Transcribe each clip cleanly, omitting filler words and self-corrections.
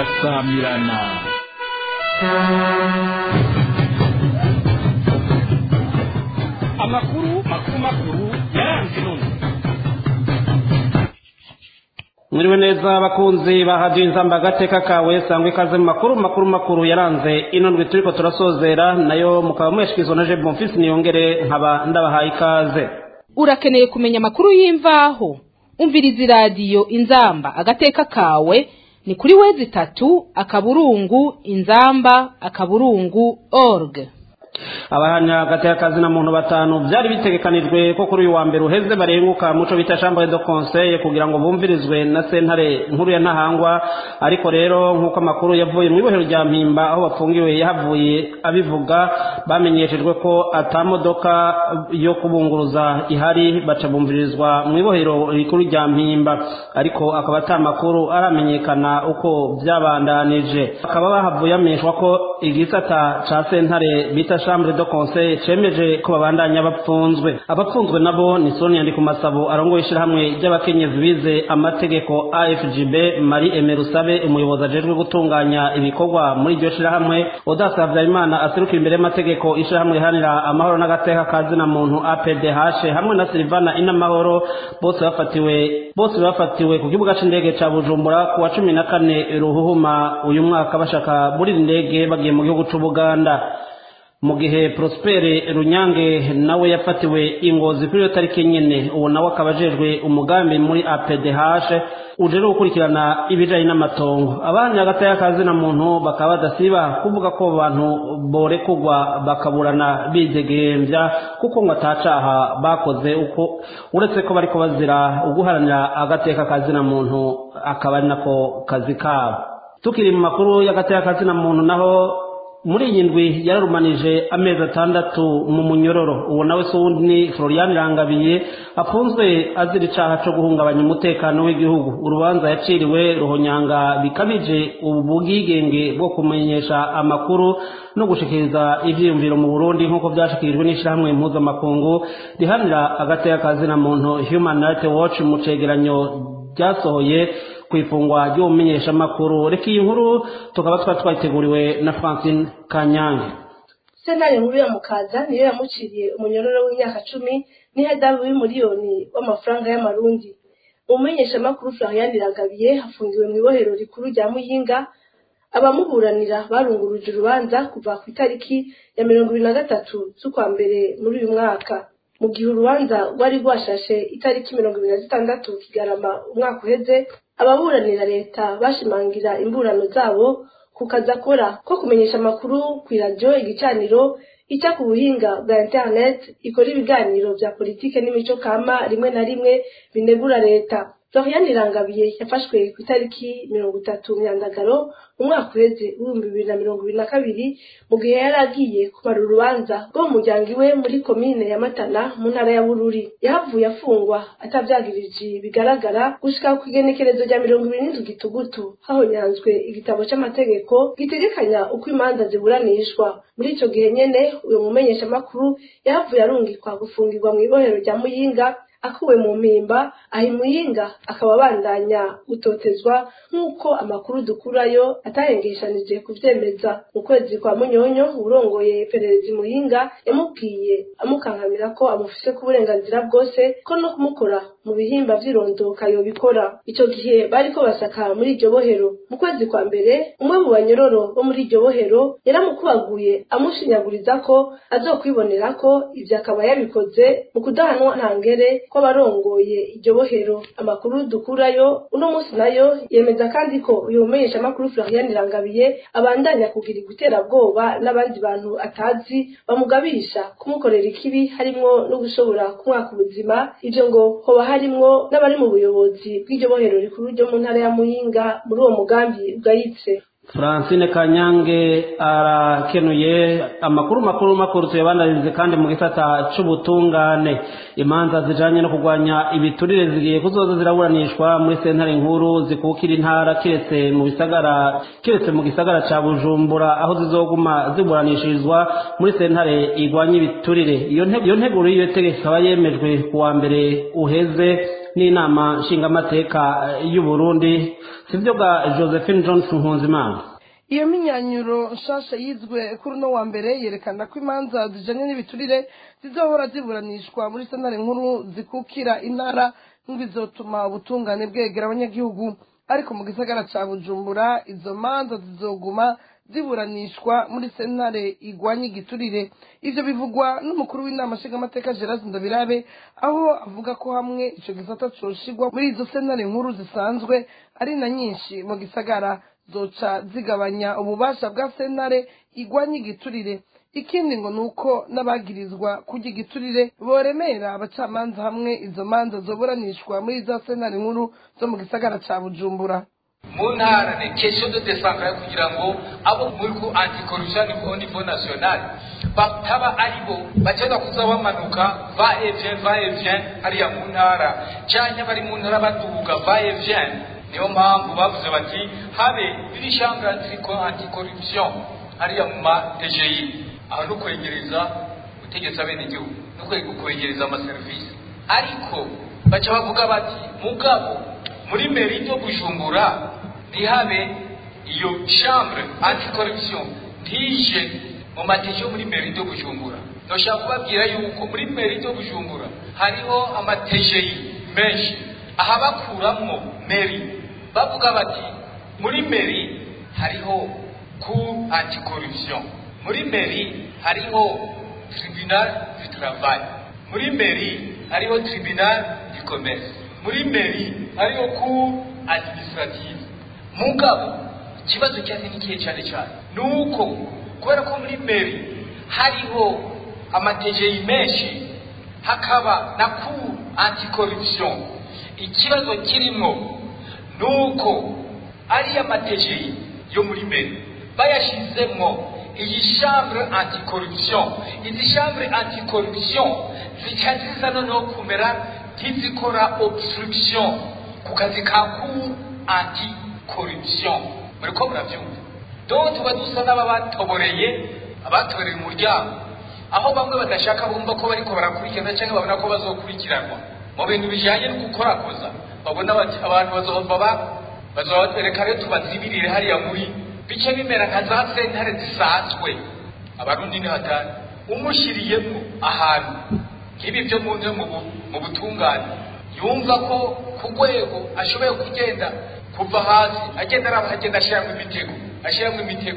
birasamirana. Amakuru yaranze none. Mwiriwe neza bakunzi bahadiye inzamba gateka kawe sangwe ikaze mu makuru yaranze inondwe turiko turasozera nayo mukaba mweshikizwa na Jean Bonfils niyongere nkaba ndabahaye ikaze. Urakeneye kumenya amakuru y'imvaho umviriza radio inzamba agateka kawe ni kuri wezi 3 akaburungu inzamba akaburungu org. Abahanya gateka kazi na muntu batanu byari bitegekanijwe ko kuri uyu wa mbere uheze barenguka muco bita chambre de conseil kugira ngo bumvirizwe na sentare nkuru ya Ntahangwa, ariko rero nkuko amakuru yavuye mu ibohero rya Mpimba aho bafungiwe yahavuye abivuga bamenyeshejwe ko atamodoka yo kubunguruza ihari baca bumvirizwa mu ibohero rikuru rya Mpimba, ariko akaba atamakuru aramenyekana uko byabandanije. Akaba bahavuye ameshwa ko igisata ca sentare bita chambre de conseil cemeje ko babandanya abapfunzwe nabo ni Sonia Ndikumasabo arongoye ishirahamwe ry'abakenyezi bize amategeko AFGB, Marie Emerusabe umuyobozi ajejwe gutunganya ibikorwa muri iryo shirahamwe, Odasa Habyarimana aserukira imbere y'amategeko ishirahamwe rihanira amahoro n'agateka kazi na muntu APDH hamwe na Silvana Inamahoro bose bafatiwe ku kibuga c'indege ca Bujumbura ku wa 14 Ruhuhuma uyu mwaka bashaka burira indege bagiye mu gihugu c'u Buganda. Mu gihe Prospere Runyange nawe yafatiwe Ingozi kuri yo tariki nyene, uwo nawe akabajejwe umugambi muri APDH ujere gukurikirana ibijanye n'amatongo. Abanya gataya kazi na muntu bakaba badasiba kuvuga ko abantu borekugwa bakaburana bidegemvya kuko ngo atacaha bakoze uko uretse ko bariko bazira uguharanira agateka kazi na muntu akaba ari nako kazi kabo. Tukiri mu makuru y'agateka kazi na muntu naho muri iyi ndwi yararumanije amezi 6 mu munyororo, uwo nawe so wundi ni Florian Rangabiye afunzwe azira icaha cyo guhungabanya umutekano w'igihugu. Urubanza yaciriwe ruhonyanga bikabije ubugigenge bwo kumenyesha amakuru no gushikiriza ivyiyumviro mu Burundi nkuko byashikirijwe n'ishirahamwe mpuzamakungu rihanira agateka kazi na muntu Human Rights Watch mu cegeranyo ryasohoye kwifungwa ry'umenyesha makuru. Reka iyi nkuru tukaba twayiteguriwe na Francine Kanyange. Sentare nkuru ya Mukaza niyo yamuciriye umunyororo w'imyaka 10 n'ihadabu y'umiliyoni w'amafaranga y'amarundi. Umenyesha makuru Florian Rangabiye hafungiwe mu ibohero rikuru rya Muyinga. Abamuburanira barunguruje urubanza kuva ku itariki ya 23 z'ukwa mbere muri uyu mwaka. Mu gihe urubanza rwari rwashashe itariki 26 Kigarama umwaka uheze, ababuranira leta bashimangira imburano zabo kukaza kora ko kumenyesha amakuru ku radio igicaniro icya ku buhinga bwa internet ikora ibiganiro bya politike n'imico kama rimwe na rimwe binegura leta. Florian Rangabiye yafashwe ku itariki 30 Myandagaro umwaka uheze 2022 mu gihe yaragiye kumara urubanza rwo mu muryango iwe muri komine ya Matana mu ntara ya Bururi. Yahavuye afungwa atavyagirije bigaragara gushika ku igenekerezo rya 27 Gitugutu hahonyanzwe igitabo c'amategeko gitegekanya uko imanza ziburanishwa. Muri ico gihe nyene uyo mumenyesha makuru yahavuye arungikwa gufungirwa mu ibohero rya Muyinga akuwe mu Mpimba ahi Muyinga akaba bandanya gutotezwa nkuko amakuru dukurayo atahengeshanije kuvyemeza. Mu kwezi kwa Munyonyo urongoye pererezi Muyinga yamubwiye amukankamira ko amufise ku burenganzira bwose ko no kumukora mu bihimba vy'irondoka yo bikora. Ico gihe bariko basaka muri iryo bohero. Mu kwezi kwa mbere umwe mu banyororo bo muri iryo bohero yaramukubaguye amushinyaguriza ko azokwibonera ko ivyo akaba yabikoze mu kudahanwa ntangere ko barongoye iryo bohero. Amakuru dukurayo uno munsi nayo yemeza kandi ko uyu mumenyesha makuru Florian Rangabiye abandanya kugira iguterabwoba n'abandi bantu atazi bamugabisha kumukorera ikibi harimwo no gushobora kumwaka ubuzima. Ivyo ngo hoba harimwo n'abari mu buyobozi bw'iryo bohero rikuru ryo mu ntara ya Muyinga muri uwo mugambi ugayitse. Francine Kanyange arakenuye amakuru tuyabandarize kandi mu gisata c'ubutungane. Imanza zijanye no kugwanya ibiturire zigiye kuzoza ziraburanishwa muri sentare nkuru zikukira intara kiretse mu gisagara ca Bujumbura aho zizoguma ziburanishirizwa muri sentare igwanya ibiturire. Iyo nteguro y'iyo tegeko ikaba yemejwe kuwa mbere uheze n'inama nshingamateka y'u Burundi sivyo bwa Josephine Johnson Nkunzimana. Iyo minyanyuro nshasha yizwe kuri no wa mbere yerekana ko imanza zijanye n'ibiturire zizohora ziburanishwa muri sentare nkuru zikukira intara nk'ibizotuma ubutungane bwegera abanyagihugu, ariko mu gisagara ca Bujumbura izo manza zizoguma ziburanishwa muri sentare igwanya igiturire. Ivyo bivugwa n'umukuru w'inama nshingamateka Gerard Ndabirabe, aho avuga ko hamwe ico gisata coshigwa muri izo sentare nkuru zisanzwe ari na nyinshi mu gisagara zoca zigabanya ububasha bwa sentare igwanya igiturire. Ikindi ngo nuko n'abagirizwa kurya igiturire boremera abacamanza hamwe izo manza zoburanishwa muri za sentare nkuru zo mu gisagara ca Bujumbura. mu ntara ni question de décentralisation kugira ngo abo muri ku anticorruption au niveau national bataba aribo bagenda kuza bamanuka va et vient hariya mu ntara cyane bari mu ntara baduga va et vient. Niyo mpamvu bavuze bati habe biri chambre anticorruption hariya mu ma TGI aho no kwegereza utegetse abene igihugu no kwegereza amaserivisi, ariko baca bavuga bati mugabo muri mairie yo Bujumbura ntihabe iyo chambre anticorruption ntije mu matejo muri mairie yo Bujumbura. Ndoshaka kubabwira yuko muri mairie yo Bujumbura hariho amatejeyi menshi aha bakuramwo mairie bavuga bati muri mairie hariho ku anticorruption, muri mairie hariho tribunal du travail, muri mairie hariho tribunal du commerce, muri mairie hariho ku administrative. Mugabo kibazo cyane nikiye cyane nuko kubera ko muri mairie hariho amatejeyi menshi hakaba na ku anticorruption, ikibazo kirimo nuko ari amatejeyi yo muri mairie bayashizemo iyi chambre anticorruption. Izi chambre anticorruption zicaziza no kumera nk'izikora obstruction ku kazi ka ku anticorruption. Muriko muravyumva? Donc tuba dusa n'abatoboreye abatorera umuryango aho bamwe badashaka bumva ko bariko barakurikirana cyangwa babona ko bazokurikiranwa mu bintu bijanye no gukora koza, babona bati abantu bazobatereka rero tubazibirire hariya muri bice bimera nka za sentare zisanzwe. Abarundi ni hatari umushiriyemo ahantu nk'ibi byo mu butungane yumva ko ku rwego ashoboye kugenda kuva hasi agenda ashyiramo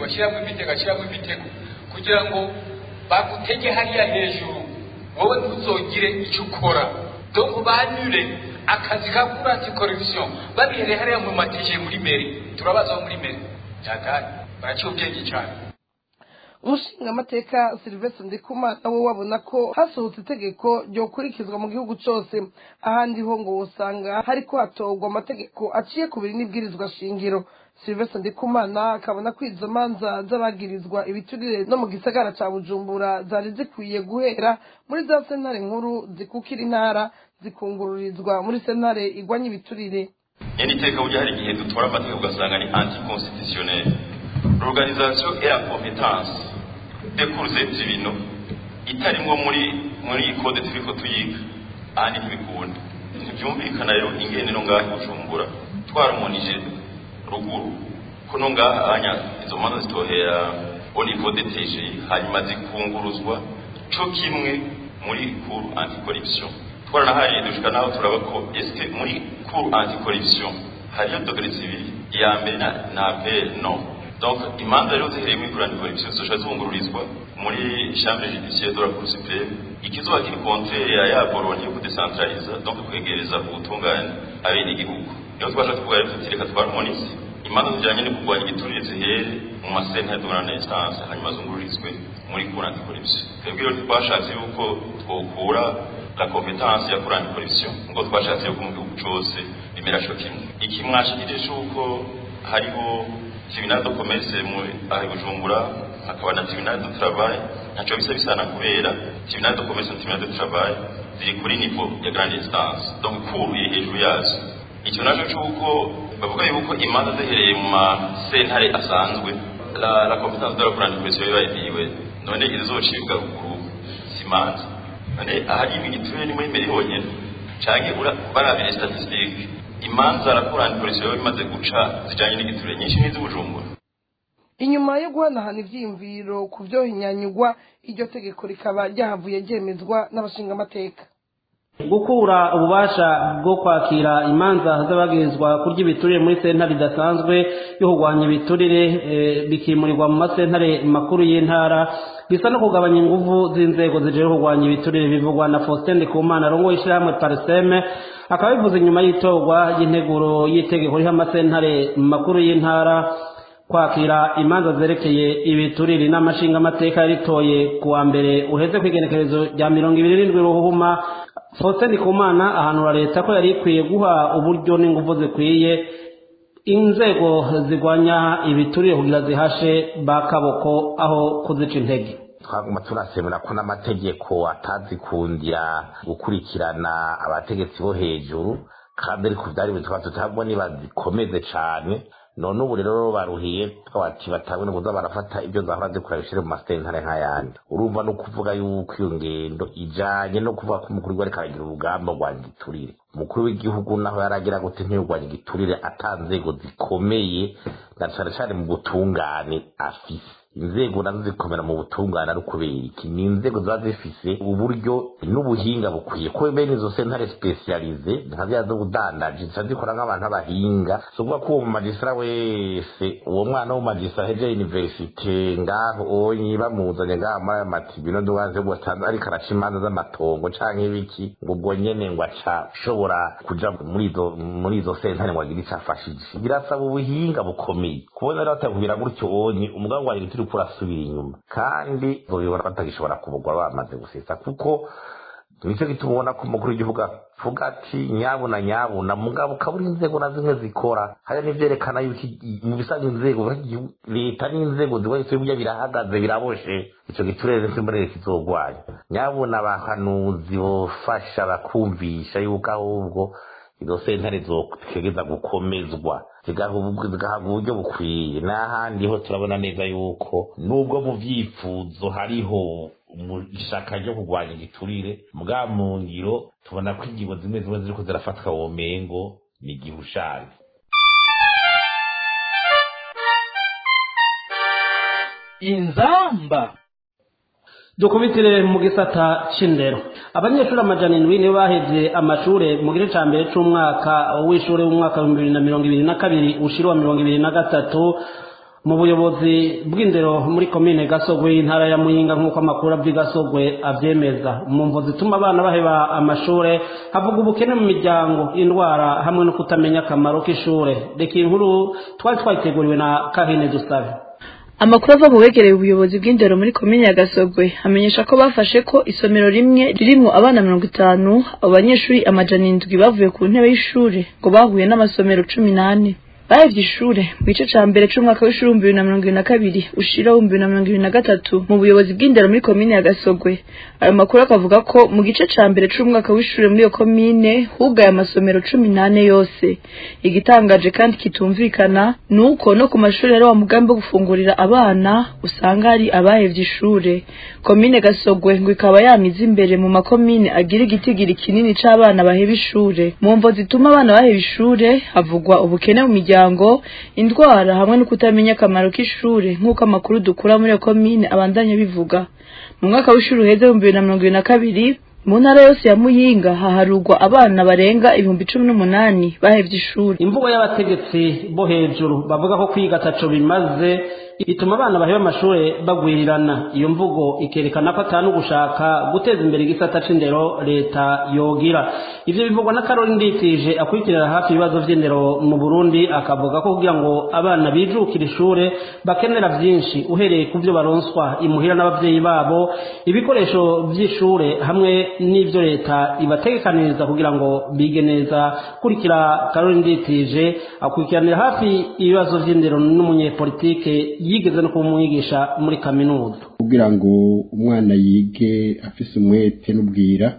imitego kugira ngo bagutege hariya hejuru wowe ntuzogire icyo ukora. Donc banyure akazi ka anticorruption babihereye hariya mu mateje muri mairie. Turabaza muri mairie cyatari baracyubwenge cyane. Umushingamateka Sylvestre Ndikumana nawe wabona ko hasohotse itegeko ryo kurikizwa mu gihugu cyose, ahandi ho ngo usanga hariko hatogwa amategeko aciye kubiri n'ibwirizwa shingiro. Sylvestre Ndikumana akabona ko izo manza z'abagirizwa ibiturire no mu gisagara ca Bujumbura zari zikwiye guhera muri za sentare nkuru zikukira intara zikungururizwa muri sentare igwanya ibiturire. Yeni teka ujya hari igihe dutora amategeko ugasanga ni anticonstitutionnel. L'organisation et la compétence découle z'ibintu itarimwo muri code turiko tuyiga ahandi ntibikunda. Ntibyumvikana rero ingene no ngaho Bujumbura twaramonije ruguru ko no ngaha anya izo manza zitohera au niveau des TGI hanyuma zikunguruzwa cyo kimwe muri cour anticorruption. Twaranahaye dushika naho turaba ko est muri cour anticorruption hariyo dogere zibiri, iya mbere na appel non. Donc imanza rero zihereye muri cour anticorruption zoshobora zungururizwa muri chambre judiciaire de la Cour suprême, ikizoba kiri contraire ya Bologna yo kudecentraliza, donc kwegereza ubutungane abenegihugu. Niyo twasha tuvuga rero tutireka twarumonize imanza zijanye no kurwanya igiturire zihere mu masentare de grande instance hanyuma zungururizwe muri cour anticorruption. Twebwe rero twashatse yuko twokura la compétence ya cour anticorruption ngo twashatse yuko mu gihugu cyose bimera cyo kimwe. Ikimwashikije cyuko hariho tribunal de commerce muri Bujumbura hakaba na tribunal de travail, ntaco bisana kubera tribunal de commerce na tribunal de travail ziri kuri niveau ya grande instance, donc cour iri hejuru yazo. Icyo naco cyuko bavuga yuko imanza zihereye mu masentare asanzwe la compétence de la cour anticorruption yayibiwe none izocibwa ruguru simanza. None ahari ibiturire ni muri mbere honyene canke barabire statistique imanza rakorana polisi yo imaze guca zijanye n'igiturire nyinshi n'iz'Ubujumbura. inyuma yo guhanahana ivyiyumviro ku vyo hinyanyugwa iryo tegeko rikaba ryahavuye ryemezwa n'abashingamateka. gukura ububasha bwo kwakira imanza z'abagirizwa kurya ibiturire muri sentare idasanzwe yo kurwanya ibiturire bikimurirwa mu masentare makuru y'intara bisa no kugabanya inguvu z'inzego zijejwe kurwanya ibiturire bivugwa na Faustin Ndikumana arongoye ishirahamwe Parseme akaba bivuze inyuma y'itorwa y'integuro y'itegeko riha amasentare makuru y'intara kwakira imanza zerekeye ibiturire n'amashinga amateka yaritoye kuwa mbere uheze kwigenekerezo rya 27 Ruhuhuma. Faustin Ndikumana ahanura leta ko yari ikwiye guha uburyo n'ingufu zikwiye inzego zigwanya ibiturire kugira zihashe bakaboko aho kuzica intege. twaguma turasemera ko n'amategeko atazikundira gukurikirana abategetsi bo hejuru kandi ariko vyari bitwa tutabwo nibazikomeze cane none ubu rero baruhiye twati batabone kuza barafata ibyo zahora zikoreshera mu masentare nk'ayandi urumva no kuvuga yuko iyo ngendo ijanye no kuvuga ko umukuru wari karagira urugamba rwa giturire umukuru w'igihugu naho yaragira gute ntiyurwanya giturire atanzego zikomeye na cyane mu butungane afise inzego nazo zikomera mu butungane ari kubera iki ni inzego ziba zifise uburyo n'ubuhinga bukwiye ko bene izo sentare specialize ntabya zo budandaje zikora nk'abantu abahinga so kuba ko mu magistra wese uwo mwana wo magistra heje university ngaho onyi bamuzanye ngama matibino nduwaze bwatanze ari karaca imanza z'amatongo canke ibiki ngo ubwo nyene ngo aca shobora kuja muri izo sentare ngo agire icafashije birasaba ubuhinga bukomeye kubona rero atakubira gutyo onyi umugabo wa turi kurasubira inyuma kandi bobibona batagishobora kubugwa bamaze gusesa kuko nicyo gitubona ko umukuru w'igihugu avuga ati nyabuna mugabo kaburi inzego na zimwe zikora hari n'ivyerekana yuko mu bisanga inzego leta n'inzego ziwese burya birahagaze biraboshe ico giturere nsimburere kizogwanya nyabuna abahanuzi bofasha bakumvisha yuko ahubwo izo sentare zokegeza gukomezwa zigahabwa uburyo bukwiye n'ahandi ho turabona neza yuko nubwo mu vyifuzo hariho ishaka ryo kurwanya igiturire mbwa mu ngiro tubona ko ingingo zimwe ziriko zirafatwa uwo mengo ni igihushane. Inzamba dukubitire mu gisata c'indero abanyeshuri 700 nibo bahevye amashure mu gice ca mbere c'umwaka w'ishure w'umwaka 2022 ushirwa 2023 mu buyobozi bw'indero muri komine Gasogwe intara ya Muyinga nk'uko amakuru Gasogwe avyemeza mu mvo zituma abana baheba amashure havuga ubukene mu miryango indwara hamwe no kutamenya akamaro k'ishure reka inkuru twayiteguriwe na Kahine Dusabe. Amakuru ava mu begereye ubuyobozi bw'indero muri komine ya Gasogwe amenyesha ko bafashe ko isomero rimwe ririmo abana 50 abo banyeshuri 700 bavuye ku ntebe y'ishure ngo bahuye n'amasomero 18 bahevye ishure mu gice ca mbere c'umwaka w'ishure 2022 ushira 2023 mu buyobozi bw'indero muri komine ya Gasogwe. Ayo makuru akavuga ko mu gice ca mbere c'umwaka w'ishure muri iyo komine hugaye amasomero 18 yose. Igitangaje kandi kitumvikana nuko no ku mashuri yari wa mugambi wo gufungurira abana usanga ari abahevye ishure. Komine Gasogwe ngo ikaba yamize imbere mu makomine agira igitigiri kinini c'abana baheba ishure. Mu mvo zituma abana baheba ishure havugwa ubukene mu miryango, indwara hamwe no kutamenya akamaro k'ishure nk'uko amakuru dukura muri iyo komine abandanya bivuga. Mu mwaka w'ishure uheze 2022 mu ntara yose ya Muyinga haharugwa abana barenga 18,000 bahevye ishuri. Imvugo y'abategetsi bo hejuru bavuga ko kwiga taco bimaze ituma abana baheba amashure bagwirirana. Iyo mvugo ikerekana ko atanu gushaka guteza imbere igisata c'indero leta yogira. Ivyo bivugwa na Caroline Nditije akurikirira hafi ibibazo vy'indero mu Burundi akavuga ko kugira ngo abana bijukira ishure bakenera vyinshi uhereye ku vyo baronswa imuhira n'abavyeyi babo, ibikoresho vy'ishure hamwe n'ivyo leta ibategekaniriza kugira ngo bige neza. Kurikira Caroline Nditije akurikiranira hafi ibibazo vy'indero n'umunyepolitike yigeze no kumwigisha muri kaminuza. Kugira ngo umwana yige afise umwete n'ubwira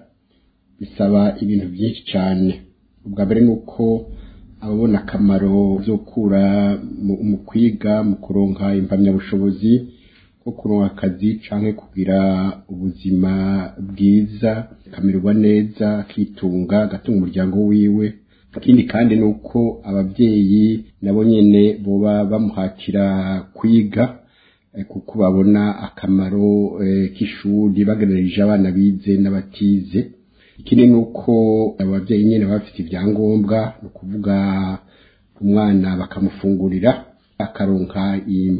bisaba ibintu byinshi cyane. Ubwa mbere nuko ababona akamaro zo kura mu kwiga mu kuronka impamyabushobozi nko kuronka akazi canke kugira ubuzima bwiza akamererwa neza akitunga agatunga umuryango wiwe. Ikindi kandi nuko abavyeyi nabo nyene boba bamuhatira kwiga kuko babona akamaro k'ishuri bagerereje abana bize n'abatize. Ikindi nuko abavyeyi nyene bafite ivyangombwa no kuvuga umwana bakamufungurira akaronka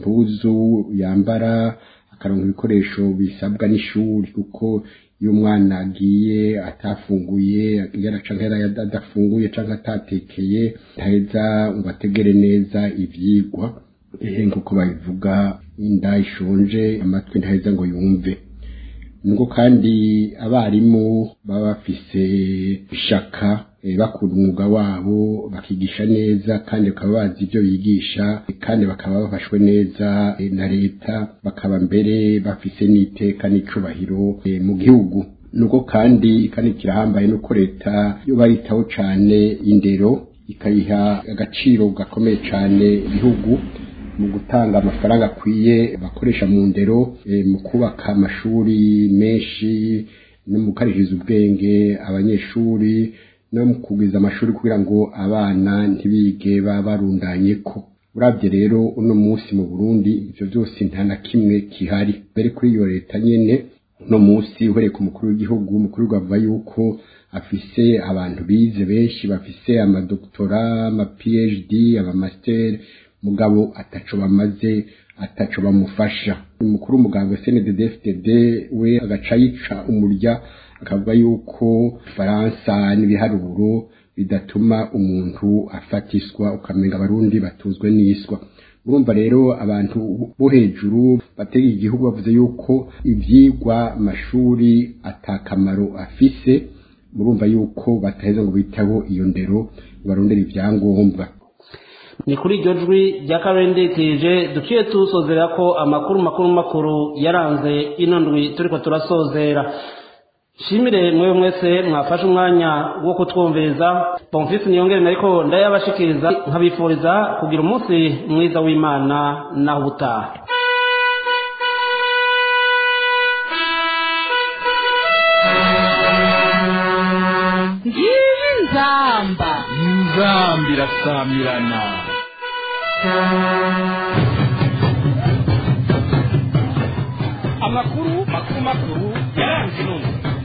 impuzu yambara akaronka ibikoresho bisabwa n'ishuri kuko iyo umwana agiye atafunguye canke adafunguye canke atatekeye ntaheza ngo ategere neza ivyigwa nkuko babivuga inda ishonje amatwi ntaheza ngo yumve. Nuko kandi abarimu baba bafise ishaka bakunda umwuga wabo bakigisha neza kandi bakaba bazi ibyo bigisha kandi bakaba bafashwe neza na leta bakaba mbere bafise n'iteka n'icubahiro mu gihugu. Nuko kandi kirahambaye nuko leta yo baritaho cane indero ikayiha agaciro gakomeye cane igihugu mu gutanga amafaranga akwiye bakoresha mu ndero mu kubaka amashuri menshi no mu gukarishiriza ubwenge abanyeshuri no mu kugwiza amashuri kugira ngo abana ntibige barundanyeko. Uravye rero uno munsi mu Burundi ivyo byose nta na kimwe kihari. Mbere kuri iyo leta nyene uno munsi uhereye ku mukuru w'igihugu, umukuru avuga yuko afise abantu bize benshi bafise amadoktora, ama PhD, aba master mugabo ataco bamaze ataco bamufasha. Umukuru umuganga CNDD-FDD we agaca yica umurya akavuga yuko Faransa n'ibiharuro bidatuma umuntu afatiswa ukamenga abarundi batuzwe n'iswa. Urumva rero abantu bo hejuru batega igihugu bavuze yuko ivyigwa amashuri atakamaro afise, murumva yuko bataheza ngo bitaho iyo ndero barondera ivyangombwa. Ni kuri iryo jwi rya Karendekije duciye tusozera ko amakuru yaranze ino ndwi turiko turasozera. Shimire mwewe mwese mwafashe umwanya wo kutwumviriza. Bonfils Niyongere nariko ndayabashikiriza nkabifuriza kugira umunsi mwiza w'Imana naho ubutaha. Nzamba irasamirana. Amakuru yaranze ino ndwi.